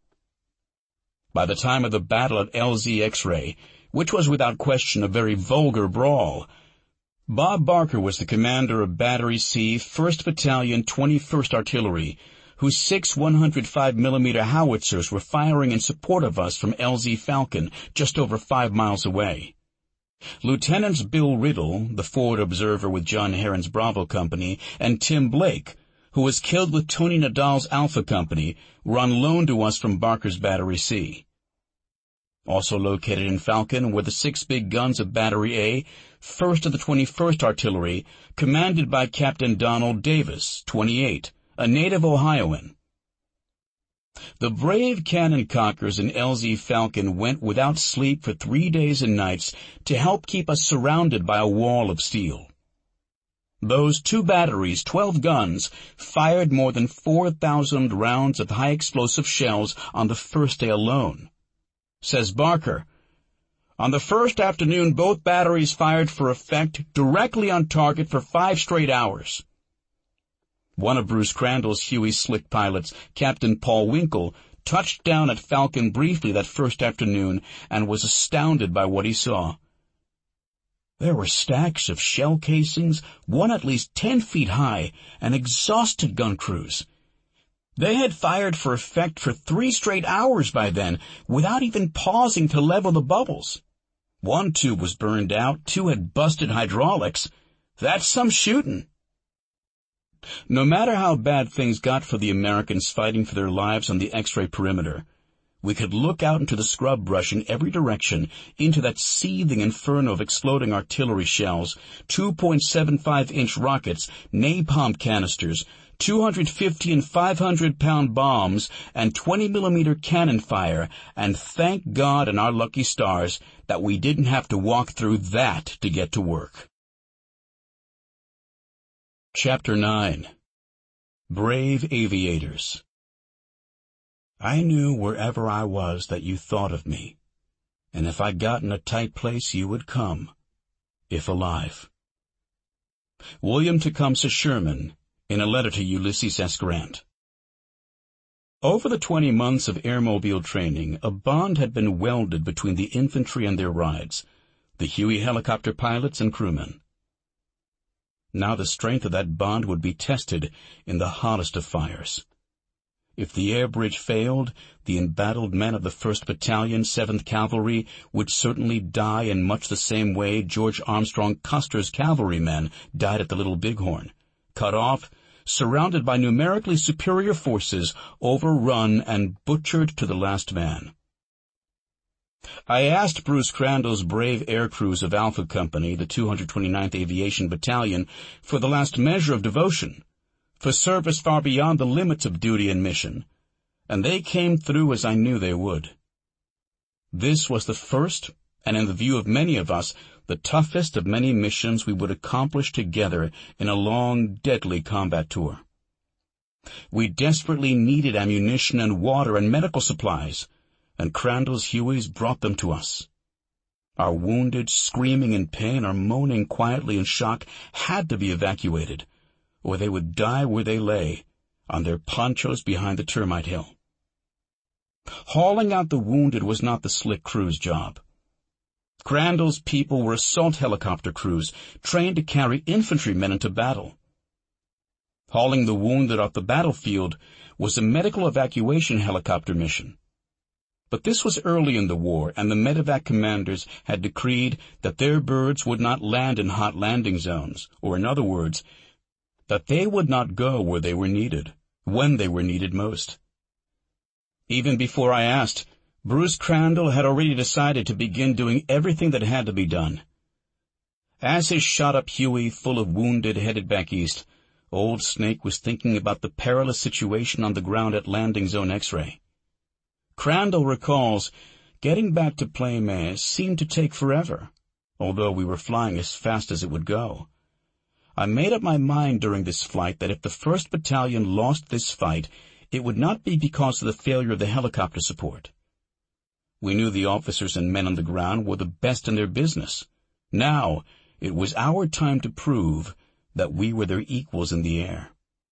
By the time of the battle at LZ X-Ray, which was without question a very vulgar brawl, Bob Barker was the commander of Battery C, 1st Battalion, 21st Artillery, whose 6 105mm howitzers were firing in support of us from LZ Falcon, just over 5 miles away. Lieutenants Bill Riddle, the forward observer with John Herron's Bravo Company, and Tim Blake, who was killed with Tony Nadal's Alpha Company, were on loan to us from Barker's Battery C. Also located in Falcon were the 6 big guns of Battery A, 1st of the 21st Artillery, commanded by Captain Donald Davis, 28, a native Ohioan. The brave cannon cockers in LZ Falcon went without sleep for 3 days and nights to help keep us surrounded by a wall of steel. Those 2 batteries, 12 guns, fired more than 4,000 rounds of high-explosive shells on the first day alone. Says Barker, "On the first afternoon, both batteries fired for effect directly on target for 5 straight hours." One of Bruce Crandall's Huey Slick pilots, Captain Paul Winkle, touched down at Falcon briefly that first afternoon and was astounded by what he saw. There were stacks of shell casings, one at least 10 feet high, and exhausted gun crews. They had fired for effect for 3 straight hours by then, without even pausing to level the bubbles. One tube was burned out, 2 had busted hydraulics. That's some shooting. No matter how bad things got for the Americans fighting for their lives on the X-ray perimeter, we could look out into the scrub brush in every direction, into that seething inferno of exploding artillery shells, 2.75-inch rockets, napalm canisters, 250 and 500-pound bombs, and 20-millimeter cannon fire, and thank God and our lucky stars that we didn't have to walk through that to get to work. Chapter 9. Brave Aviators. I knew wherever I was that you thought of me, and if I got in a tight place you would come, if alive. William Tecumseh Sherman, in a letter to Ulysses S. Grant. Over the 20 months of airmobile training, a bond had been welded between the infantry and their rides, the Huey helicopter pilots and crewmen. Now the strength of that bond would be tested in the hottest of fires. If the air bridge failed, the embattled men of the 1st Battalion, 7th Cavalry, would certainly die in much the same way George Armstrong Custer's cavalrymen died at the Little Bighorn, cut off, surrounded by numerically superior forces, overrun and butchered to the last man. I asked Bruce Crandall's brave air crews of Alpha Company, the 229th Aviation Battalion, for the last measure of devotion, for service far beyond the limits of duty and mission, and they came through as I knew they would. This was the first, and in the view of many of us, the toughest of many missions we would accomplish together in a long, deadly combat tour. We desperately needed ammunition and water and medical supplies, and Crandall's Hueys brought them to us. Our wounded, screaming in pain or moaning quietly in shock, had to be evacuated, or they would die where they lay, on their ponchos behind the termite hill. Hauling out the wounded was not the Slick crew's job. Crandall's people were assault helicopter crews, trained to carry infantrymen into battle. Hauling the wounded off the battlefield was a medical evacuation helicopter mission. But this was early in the war, and the medevac commanders had decreed that their birds would not land in hot landing zones, or in other words, that they would not go where they were needed, when they were needed most. Even before I asked, Bruce Crandall had already decided to begin doing everything that had to be done. As his shot-up Huey, full of wounded, headed back east, Old Snake was thinking about the perilous situation on the ground at Landing Zone X-ray. Crandall recalls, getting back to Plain seemed to take forever, although we were flying as fast as it would go. I made up my mind during this flight that if the 1st Battalion lost this fight, it would not be because of the failure of the helicopter support. We knew the officers and men on the ground were the best in their business. Now, it was our time to prove that we were their equals in the air.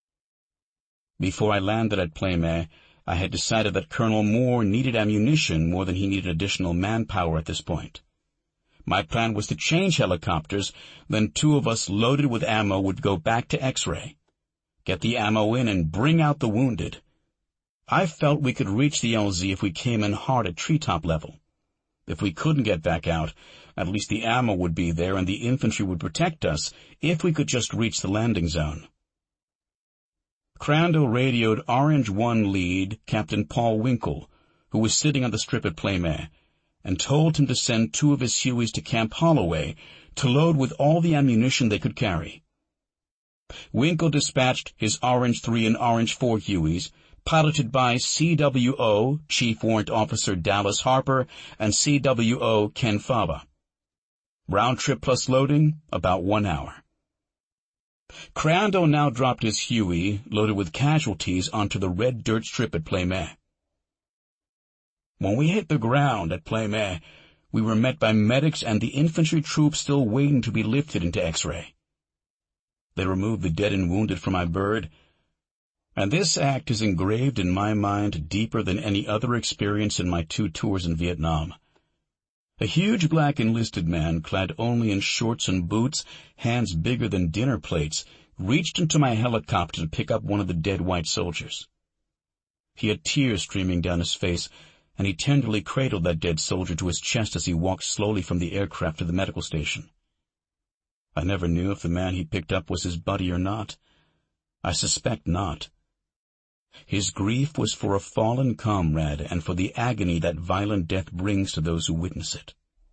Before I landed at Plain I had decided that Colonel Moore needed ammunition more than he needed additional manpower at this point. My plan was to change helicopters, then 2 of us loaded with ammo would go back to X-ray, get the ammo in and bring out the wounded. I felt we could reach the LZ if we came in hard at treetop level. If we couldn't get back out, at least the ammo would be there and the infantry would protect us if we could just reach the landing zone. Crandall radioed Orange 1 lead Captain Paul Winkle, who was sitting on the strip at Plain, and told him to send 2 of his Hueys to Camp Holloway to load with all the ammunition they could carry. Winkle dispatched his Orange 3 and Orange 4 Hueys, piloted by CWO, Chief Warrant Officer Dallas Harper, and CWO Ken Fava. Round trip plus loading, about 1 hour. Crandall now dropped his Huey, loaded with casualties, onto the red dirt strip at Pleme. When we hit the ground at Pleme, we were met by medics and the infantry troops still waiting to be lifted into X-ray. They removed the dead and wounded from my bird, and this act is engraved in my mind deeper than any other experience in my 2 tours in Vietnam. A huge black enlisted man, clad only in shorts and boots, hands bigger than dinner plates, reached into my helicopter to pick up one of the dead white soldiers. He had tears streaming down his face, and he tenderly cradled that dead soldier to his chest as he walked slowly from the aircraft to the medical station. I never knew if the man he picked up was his buddy or not. I suspect not. His grief was for a fallen comrade and for the agony that violent death brings to those who witness it.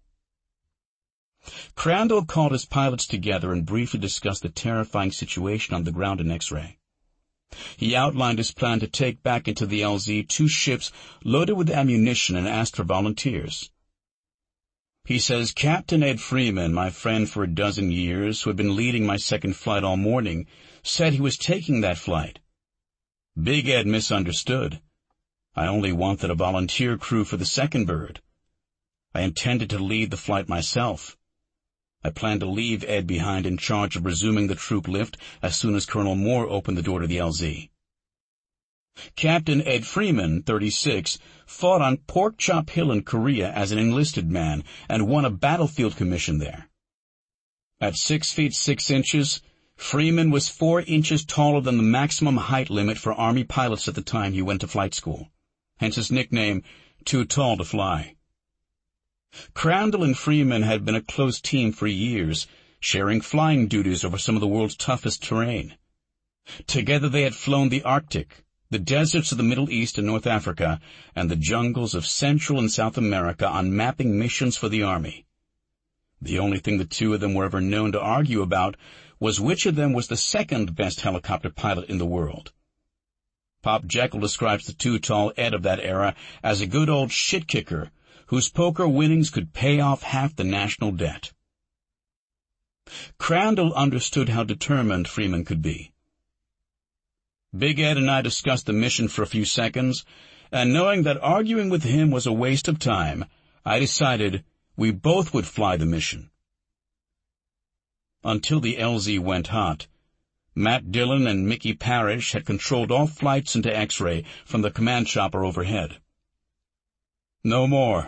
Crandall called his pilots together and briefly discussed the terrifying situation on the ground in X-ray. He outlined his plan to take back into the LZ 2 ships loaded with ammunition and asked for volunteers. He says, Captain Ed Freeman, my friend for a dozen years, who had been leading my second flight all morning, said he was taking that flight. Big Ed misunderstood. I only wanted a volunteer crew for the second bird. I intended to lead the flight myself. I planned to leave Ed behind in charge of resuming the troop lift as soon as Colonel Moore opened the door to the LZ. Captain Ed Freeman, 36, fought on Pork Chop Hill in Korea as an enlisted man and won a battlefield commission there. At 6 feet 6 inches, Freeman was 4 inches taller than the maximum height limit for Army pilots at the time he went to flight school, hence his nickname, Too Tall to Fly. Crandall and Freeman had been a close team for years, sharing flying duties over some of the world's toughest terrain. Together they had flown the Arctic, the deserts of the Middle East and North Africa, and the jungles of Central and South America on mapping missions for the Army. The only thing the 2 of them were ever known to argue about was which of them was the second best helicopter pilot in the world. Pop Jekyll describes the Too Tall Ed of that era as a good old shit-kicker whose poker winnings could pay off half the national debt. Crandall understood how determined Freeman could be. Big Ed and I discussed the mission for a few seconds, and knowing that arguing with him was a waste of time, I decided we both would fly the mission. Until the LZ went hot, Matt Dillon and Mickey Parrish had controlled all flights into X-ray from the command chopper overhead. No more.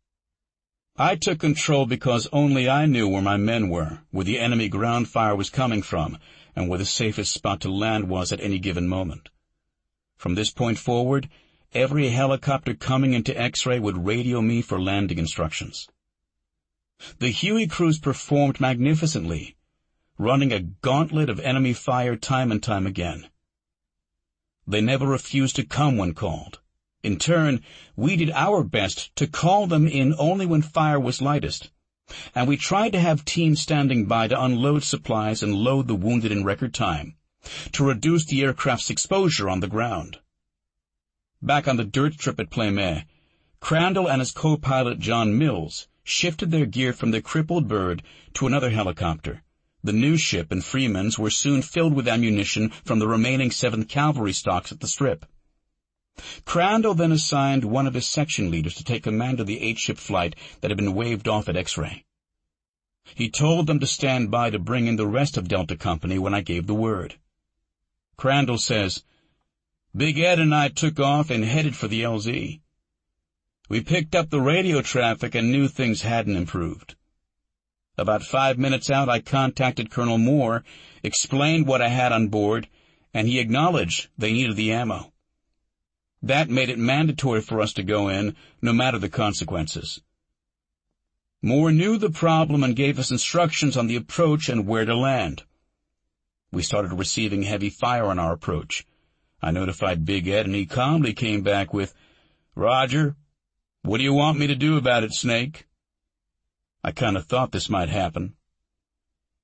I took control because only I knew where my men were, where the enemy ground fire was coming from, and where the safest spot to land was at any given moment. From this point forward, every helicopter coming into X-ray would radio me for landing instructions. The Huey crews performed magnificently, running a gauntlet of enemy fire time and time again. They never refused to come when called. In turn, we did our best to call them in only when fire was lightest, and we tried to have teams standing by to unload supplies and load the wounded in record time, to reduce the aircraft's exposure on the ground. Back on the dirt strip at Pleme, Crandall and his co-pilot John Mills shifted their gear from the crippled bird to another helicopter. The new ship and Freeman's were soon filled with ammunition from the remaining 7th Cavalry stocks at the strip. Crandall then assigned one of his section leaders to take command of the 8-ship flight that had been waved off at X-ray. He told them to stand by to bring in the rest of Delta Company when I gave the word. Crandall says, Big Ed and I took off and headed for the LZ. We picked up the radio traffic and knew things hadn't improved. About 5 minutes out, I contacted Colonel Moore, explained what I had on board, and he acknowledged they needed the ammo. That made it mandatory for us to go in, no matter the consequences. Moore knew the problem and gave us instructions on the approach and where to land. We started receiving heavy fire on our approach. I notified Big Ed, and he calmly came back with, Roger, what do you want me to do about it, Snake? I kind of thought this might happen.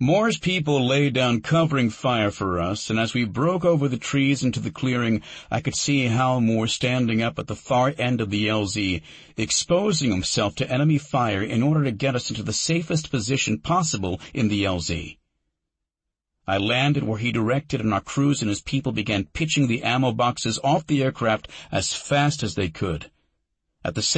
Moore's people laid down covering fire for us, and as we broke over the trees into the clearing, I could see Hal Moore standing up at the far end of the LZ, exposing himself to enemy fire in order to get us into the safest position possible in the LZ. I landed where he directed, and our crews and his people began pitching the ammo boxes off the aircraft as fast as they could. At the same